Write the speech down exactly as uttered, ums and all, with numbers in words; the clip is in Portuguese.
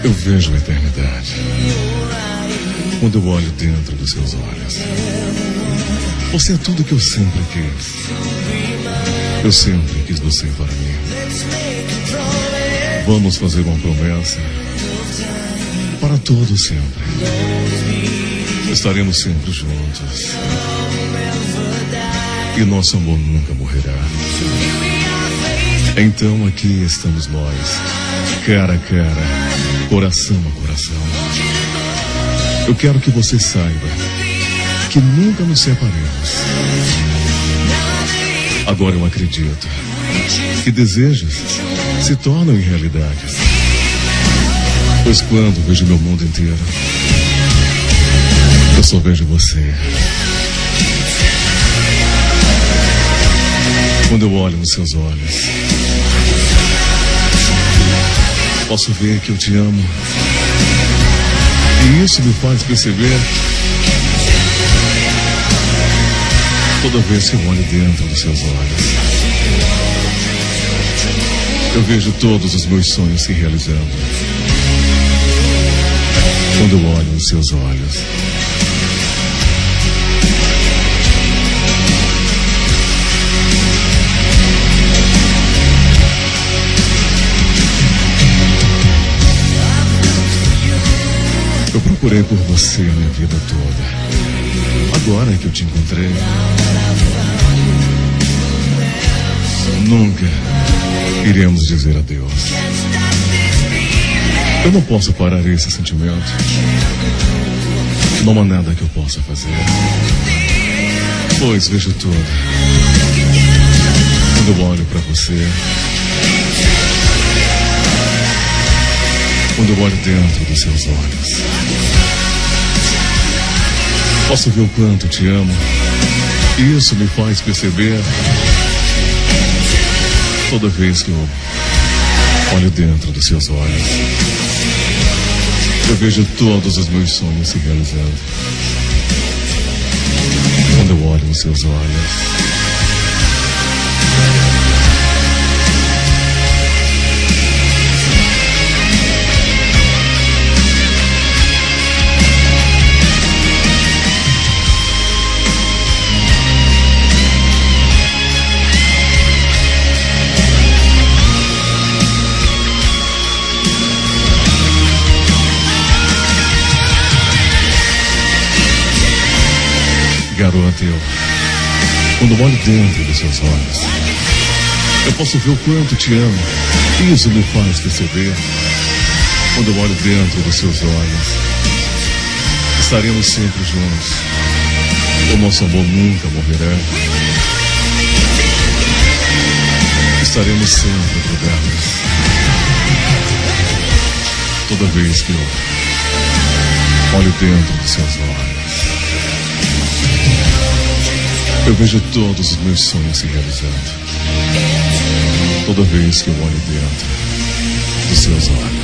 Eu vejo a eternidade quando eu olho dentro dos seus olhos. Você é tudo que eu sempre quis. Eu sempre quis você para mim. Vamos fazer uma promessa para todo sempre. Estaremos sempre juntos. E nosso amor nunca morrerá. Então aqui estamos nós, cara a cara, coração a coração. Eu quero que você saiba que nunca nos separemos. Agora eu acredito que desejos se tornam em realidade. Pois quando vejo meu mundo inteiro, eu só vejo você. Quando eu olho nos seus olhos, posso ver que eu te amo. E isso me faz perceber, toda vez que eu olho dentro dos seus olhos, eu vejo todos os meus sonhos se realizando. Quando eu olho nos seus olhos, eu procurei por você a minha vida toda. Agora que eu te encontrei, nunca iremos dizer adeus. Eu não posso parar esse sentimento. Não há nada que eu possa fazer, pois vejo tudo. Quando eu olho para você, quando eu olho dentro dos seus olhos, posso ver o quanto te amo. E isso me faz perceber, toda vez que eu olho dentro dos seus olhos, eu vejo todos os meus sonhos se realizando. Quando eu olho nos seus olhos, garota, eu, quando olho dentro dos seus olhos, eu posso ver o quanto te amo. Isso me faz perceber, quando eu olho dentro dos seus olhos, estaremos sempre juntos. O nosso amor nunca morrerá. Estaremos sempre grudados. Toda vez que eu olho dentro dos seus olhos, eu vejo todos os meus sonhos se realizando. Toda vez que eu olho dentro dos seus olhos.